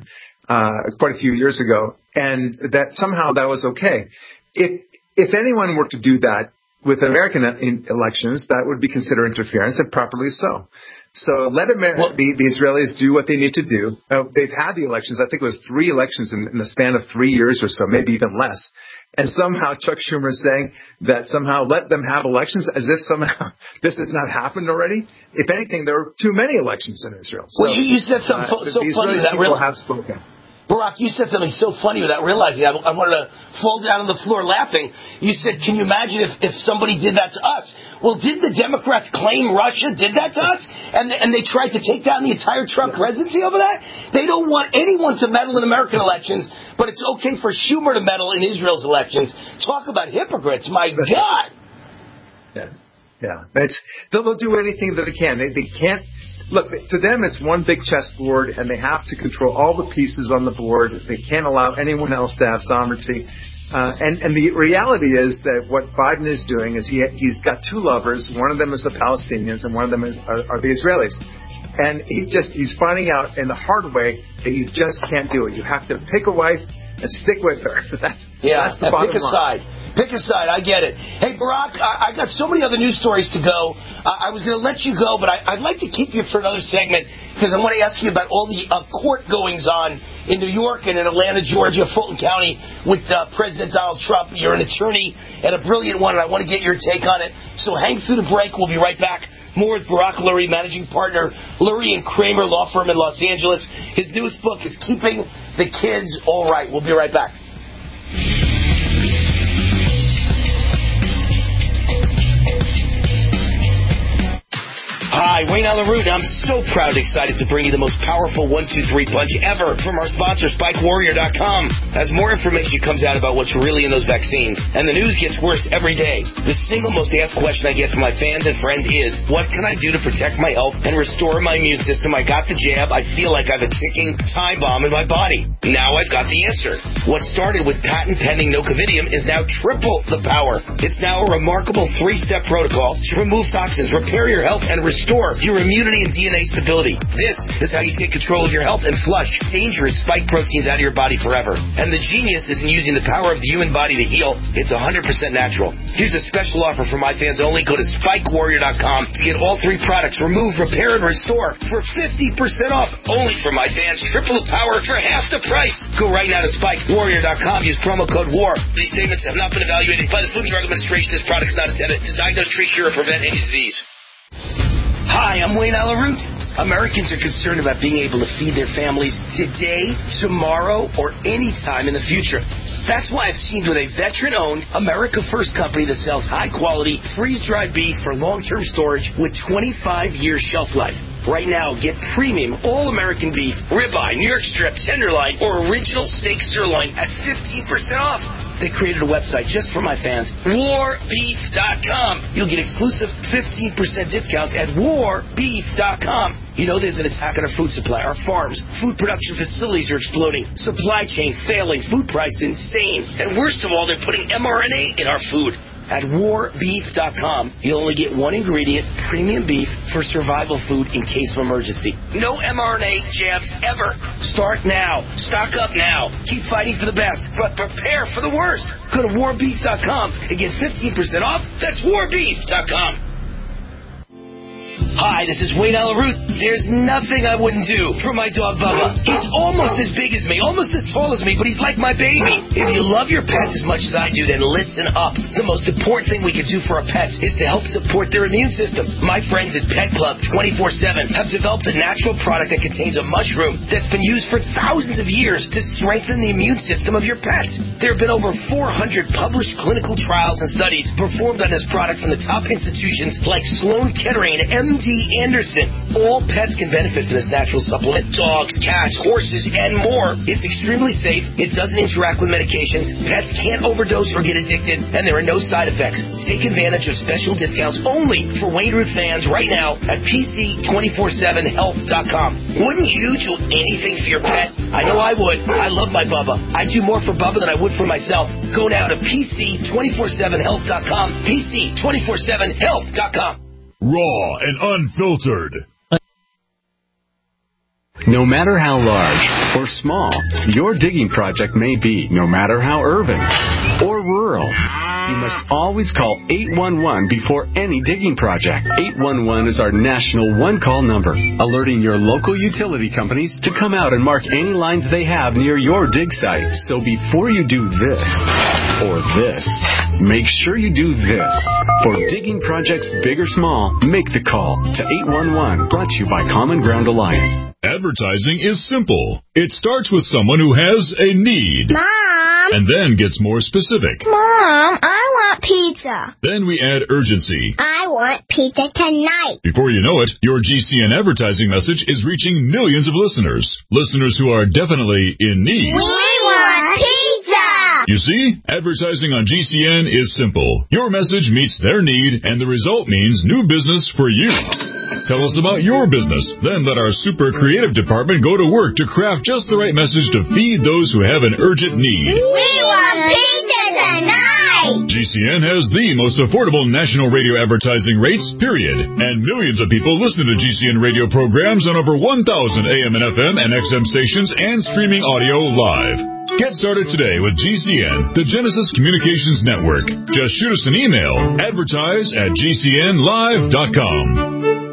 quite a few years ago, and that somehow that was okay. If anyone were to do that with American elections, that would be considered interference, and properly so. So let the Israelis do what they need to do. They've had the elections. I think it was 3 elections in the span of 3 years or so, maybe even less. And somehow Chuck Schumer is saying that somehow let them have elections as if somehow this has not happened already. If anything, there are too many elections in Israel. Well, you said something so funny that people have spoken. Barack, you said something so funny without realizing. I wanted to fall down on the floor laughing. You said, can you imagine if somebody did that to us? Well, did the Democrats claim Russia did that to us? And they tried to take down the entire Trump presidency over that? They don't want anyone to meddle in American elections, but it's okay for Schumer to meddle in Israel's elections. Talk about hypocrites. My God. Yeah. They'll do anything that they can. They can't. Look, to them, it's one big chessboard, and they have to control all the pieces on the board. They can't allow anyone else to have sovereignty. And the reality is that what Biden is doing is he's got 2 lovers. One of them is the Palestinians, and one of them are the Israelis. And he's finding out in the hard way that you just can't do it. You have to pick a wife and stick with her. That's the bottom line. Pick a side. I get it. Hey, Barack, I've got so many other news stories to go. I was going to let you go, but I'd like to keep you for another segment because I want to ask you about all the court goings on in New York and in Atlanta, Georgia, Fulton County with President Donald Trump. You're an attorney and a brilliant one, and I want to get your take on it. So hang through the break. We'll be right back. More with Barack Lurie, managing partner, Lurie and Kramer Law Firm in Los Angeles. His newest book is Keeping the Kids All Right. We'll be right back. Hi, Wayne Allen Root, and I'm so proud and excited to bring you the most powerful 1-2-3 punch ever from our sponsor, SpikeWarrior.com. As more information comes out about what's really in those vaccines, and the news gets worse every day, the single most asked question I get from my fans and friends is, what can I do to protect my health and restore my immune system? I got the jab. I feel like I have a ticking time bomb in my body. Now I've got the answer. What started with patent-pending nocovidium is now triple the power. It's now a remarkable 3-step protocol to remove toxins, repair your health, and restore your immunity and DNA stability. This is how you take control of your health and flush dangerous spike proteins out of your body forever. And the genius is in using the power of the human body to heal. It's 100% natural. Here's a special offer for my fans only. Go to SpikeWarrior.com to get all 3 products, remove, repair, and restore for 50% off. Only for my fans. Triple the power for half the price. Go right now to SpikeWarrior.com. Use promo code WAR. These statements have not been evaluated by the Food and Drug Administration. This product is not intended to diagnose, treat, cure, or prevent any disease. Hi, I'm Wayne Allen Root. Americans are concerned about being able to feed their families today, tomorrow, or any time in the future. That's why I've teamed with a veteran-owned, America First company that sells high-quality, freeze-dried beef for long-term storage with 25-year shelf life. Right now, get premium all-American beef, ribeye, New York strip, tenderloin, or original steak sirloin at 15% off. They created a website just for my fans, warbeef.com. You'll get exclusive 15% discounts at warbeef.com. You know there's an attack on our food supply. Our farms, food production facilities are exploding. Supply chain failing. Food price insane. And worst of all, they're putting mRNA in our food. At warbeef.com, you'll only get 1 ingredient, premium beef, for survival food in case of emergency. No mRNA jabs ever. Start now. Stock up now. Keep fighting for the best, but prepare for the worst. Go to warbeef.com and get 15% off. That's warbeef.com. Hi, this is Wayne Allen Root. There's nothing I wouldn't do for my dog Bubba. He's almost as big as me, almost as tall as me, but he's like my baby. If you love your pets as much as I do, then listen up. The most important thing we can do for our pets is to help support their immune system. My friends at Pet Club 24/7 have developed a natural product that contains a mushroom that's been used for thousands of years to strengthen the immune system of your pets. There have been over 400 published clinical trials and studies performed on this product from the top institutions like Sloan Kettering and MD Anderson. All pets can benefit from this natural supplement. Dogs, cats, horses, and more. It's extremely safe. It doesn't interact with medications. Pets can't overdose or get addicted, and there are no side effects. Take advantage of special discounts only for Wayne Root fans right now at PC247health.com. Wouldn't you do anything for your pet? I know I would. I love my Bubba. I do more for Bubba than I would for myself. Go now to PC247health.com. PC247health.com. Raw and unfiltered. No matter how large or small your digging project may be, no matter how urban or rural, you must always call 811 before any digging project. 811 is our national one-call number, alerting your local utility companies to come out and mark any lines they have near your dig site. So before you do this or this, make sure you do this. For digging projects big or small, make the call to 811. Brought to you by Common Ground Alliance. Advertising is simple. It starts with someone who has a need. Mom! And then gets more specific. Mom, I want pizza. Then we add urgency. I want pizza tonight. Before you know it, your GCN advertising message is reaching millions of listeners. Listeners who are definitely in need. We want pizza! You see, advertising on GCN is simple. Your message meets their need, and the result means new business for you. Tell us about your business. Then let our super creative department go to work to craft just the right message to feed those who have an urgent need. We want pizza tonight! GCN has the most affordable national radio advertising rates, period. And millions of people listen to GCN radio programs on over 1,000 AM and FM and XM stations and streaming audio live. Get started today with GCN, the Genesis Communications Network. Just shoot us an email, advertise@gcnlive.com.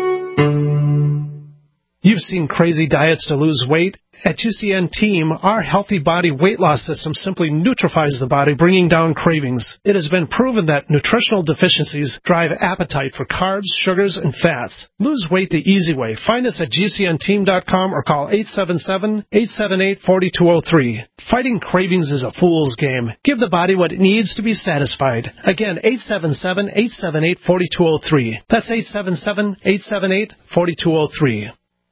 You've seen crazy diets to lose weight. At GCN Team, our healthy body weight loss system simply neutralizes the body, bringing down cravings. It has been proven that nutritional deficiencies drive appetite for carbs, sugars, and fats. Lose weight the easy way. Find us at GCNteam.com or call 877-878-4203. Fighting cravings is a fool's game. Give the body what it needs to be satisfied. Again, 877-878-4203. That's 877-878-4203.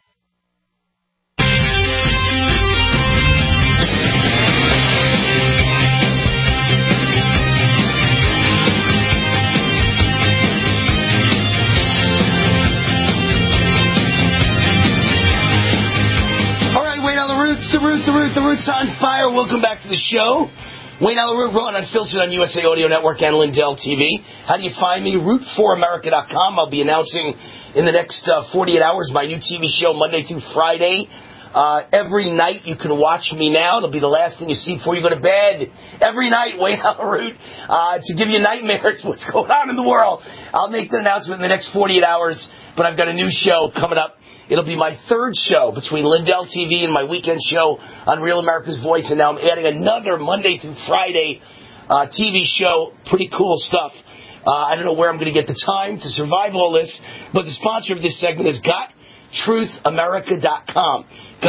The Roots on Fire. Welcome back to the show. Wayne Allyn Root, Raw and Unfiltered on USA Audio Network and Lindell TV. How do you find me? Root4America.com. I'll be announcing in the next 48 hours my new TV show Monday through Friday. Every night you can watch me now. It'll be the last thing you see before you go to bed. Every night, Wayne Allyn Root, to give you nightmares what's going on in the world. I'll make the announcement in the next 48 hours, but I've got a new show coming up. It'll be my third show between Lindell TV and my weekend show on Real America's Voice, and now I'm adding another Monday through Friday TV show. Pretty cool stuff. I don't know where I'm going to get the time to survive all this, but the sponsor of this segment is GotTruthAmerica.com.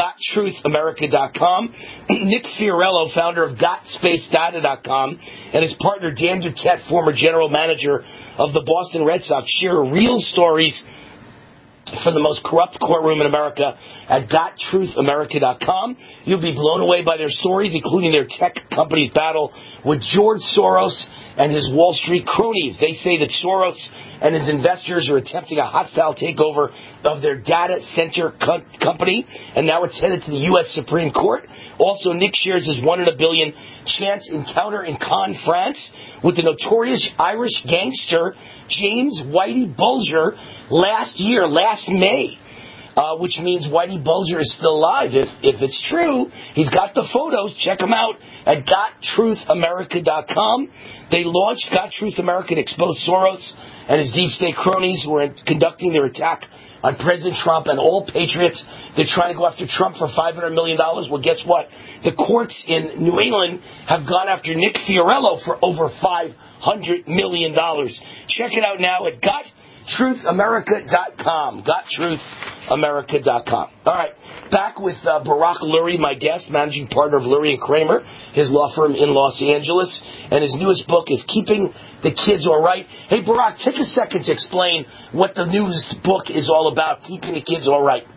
GotTruthAmerica.com. Nick Fiorello, founder of GotSpaceData.com, and his partner Dan Duquette, former general manager of the Boston Red Sox, share real stories from the most corrupt courtroom in America at GotTruthAmerica.com. You'll be blown away by their stories, including their tech company's battle with George Soros and his Wall Street cronies. They say that Soros and his investors are attempting a hostile takeover of their data center company, and now it's headed to the U.S. Supreme Court. Also, Nick shares his 1 in a billion chance encounter in Cannes, France, with the notorious Irish gangster James Whitey Bulger last May. Which means Whitey Bulger is still alive. If it's true, he's got the photos. Check them out at GotTruthAmerica.com. They launched Got Truth America to expose Soros and his deep state cronies who are conducting their attack on President Trump and all patriots. They're trying to go after Trump for $500 million. Well, guess what? The courts in New England have gone after Nick Fiorello for over $500 million. Check it out now at GotTruthAmerica.com. GotTruthAmerica.com. All right, back with Barak Lurie, my guest, managing partner of Lurie & Kramer, his law firm in Los Angeles, and his newest book is Keeping the Kids All Right. Hey, Barak, take a second to explain what the newest book is all about, Keeping the Kids All Right.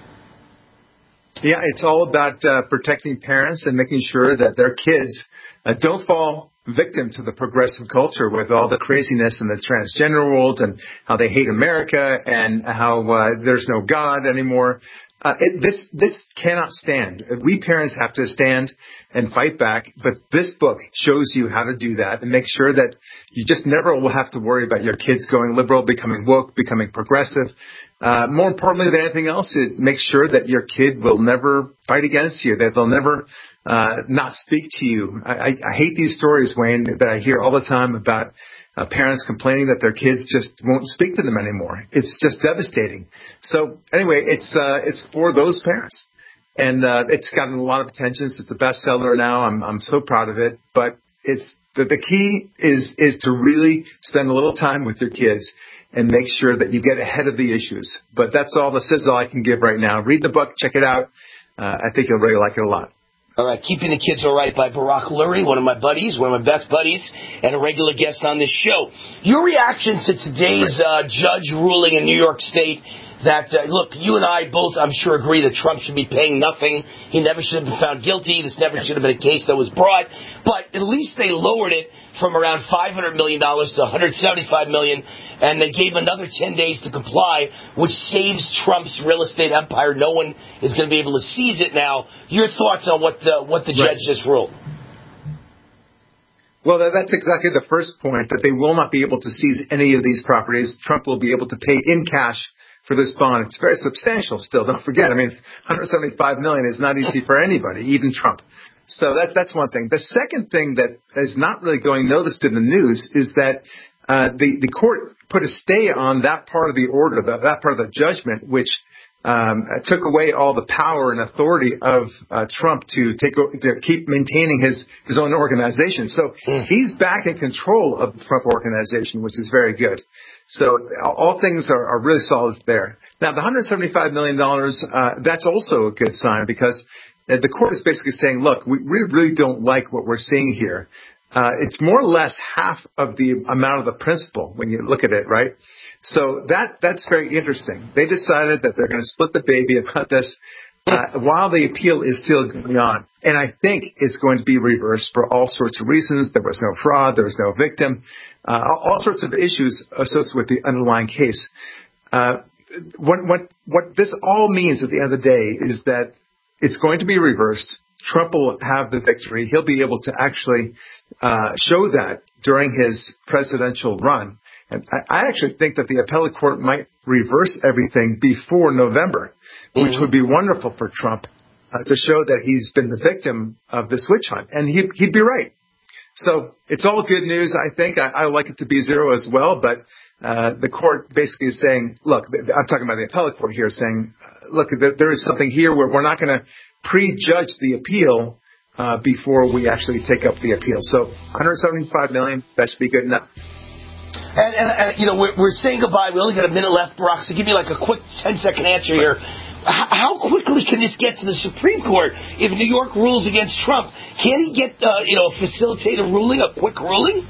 Yeah, it's all about protecting parents and making sure that their kids don't fall victim to the progressive culture with all the craziness in the transgender world and how they hate America and how there's no God anymore. This cannot stand. We parents have to stand and fight back, but this book shows you how to do that and make sure that you just never will have to worry about your kids going liberal, becoming woke, becoming progressive. More importantly than anything else, it makes sure that your kid will never fight against you, that they'll never not speak to you. I hate these stories, Wayne, that I hear all the time about parents complaining that their kids just won't speak to them anymore. It's just devastating. So anyway, it's for those parents, and it's gotten a lot of attention. It's a bestseller now. I'm so proud of it. But it's the key is to really spend a little time with your kids and make sure that you get ahead of the issues. But that's all the sizzle I can give right now. Read the book, check it out. I think you'll really like it a lot. All right, Keeping the Kids All Right by Barak Lurie, one of my buddies, one of my best buddies, and a regular guest on this show. Your reaction to today's judge ruling in New York State that, look, you and I both, I'm sure, agree that Trump should be paying nothing. He never should have been found guilty. This never should have been a case that was brought. But at least they lowered it from around $500 million to $175 million, and they gave him another 10 days to comply, which saves Trump's real estate empire. No one is going to be able to seize it now. Your thoughts on what the judge just ruled? Well, that's exactly the first point, that they will not be able to seize any of these properties. Trump will be able to pay in cash for this bond. It's very substantial still. Don't forget, I mean, $175 million is not easy for anybody, even Trump. So that's one thing. The second thing that is not really going noticed in the news is that the court put a stay on that part of the order, that part of the judgment, which took away all the power and authority of Trump to keep maintaining his own organization. So he's back in control of the Trump organization, which is very good. So all things are really solid there. Now, the $175 million, that's also a good sign, because the court is basically saying, look, we really don't like what we're seeing here. It's more or less half of the amount of the principal when you look at it, right? So that's very interesting. They decided that they're going to split the baby about this while the appeal is still going on. And I think it's going to be reversed for all sorts of reasons. There was no fraud. There was no victim. All sorts of issues associated with the underlying case. What this all means at the end of the day is that it's going to be reversed. Trump will have the victory. He'll be able to actually show that during his presidential run. And I actually think that the appellate court might reverse everything before November, which would be wonderful for Trump to show that he's been the victim of this witch hunt. And he'd be right. So it's all good news, I think. I like it to be zero as well, but the court basically is saying, look, I'm talking about the appellate court here, saying, look, there is something here where we're not going to prejudge the appeal before we actually take up the appeal. So $175 million, that should be good enough. And you know, we're saying goodbye. We only got a minute left, Barak, so give me like a quick 10-second answer here. How quickly can this get to the Supreme Court if New York rules against Trump? Can he get, facilitate a ruling, a quick ruling?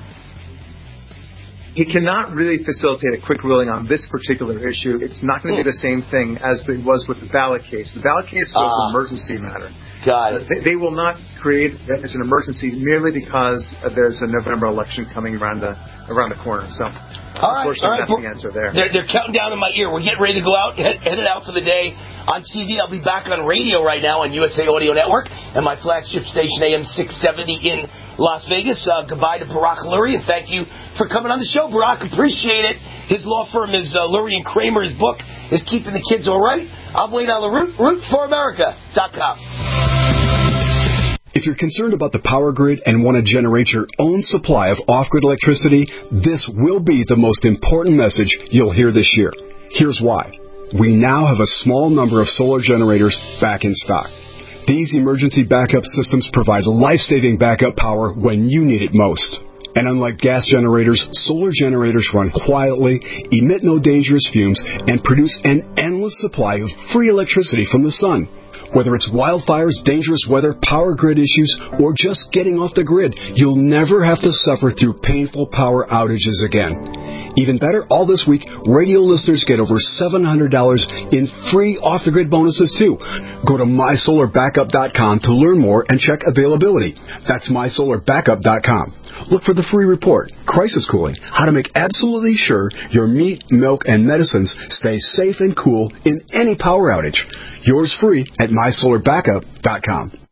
He cannot really facilitate a quick ruling on this particular issue. It's not going to be the same thing as it was with the ballot case. The ballot case was an emergency matter. Got it. They will not create it as an emergency merely because there's a November election coming around the corner. So, unfortunately, that's the answer there. They're counting down in my ear. We're getting ready to go out, headed out for the day. On TV, I'll be back on radio right now on USA Audio Network and my flagship station, AM 670 in Las Vegas. Goodbye to Barak Lurie, and thank you for coming on the show, Barak. Appreciate it. His law firm is Lurie and Kramer. His book is Keeping the Kids All Right. I'm Wayne on the root4America.com. If you're concerned about the power grid and want to generate your own supply of off-grid electricity, this will be the most important message you'll hear this year. Here's why. We now have a small number of solar generators back in stock. These emergency backup systems provide life-saving backup power when you need it most. And unlike gas generators, solar generators run quietly, emit no dangerous fumes, and produce an endless supply of free electricity from the sun. Whether it's wildfires, dangerous weather, power grid issues, or just getting off the grid, you'll never have to suffer through painful power outages again. Even better, all this week, radio listeners get over $700 in free off-the-grid bonuses, too. Go to MySolarBackup.com to learn more and check availability. That's MySolarBackup.com. Look for the free report, Crisis Cooling, how to make absolutely sure your meat, milk, and medicines stay safe and cool in any power outage. Yours free at MySolarBackup.com.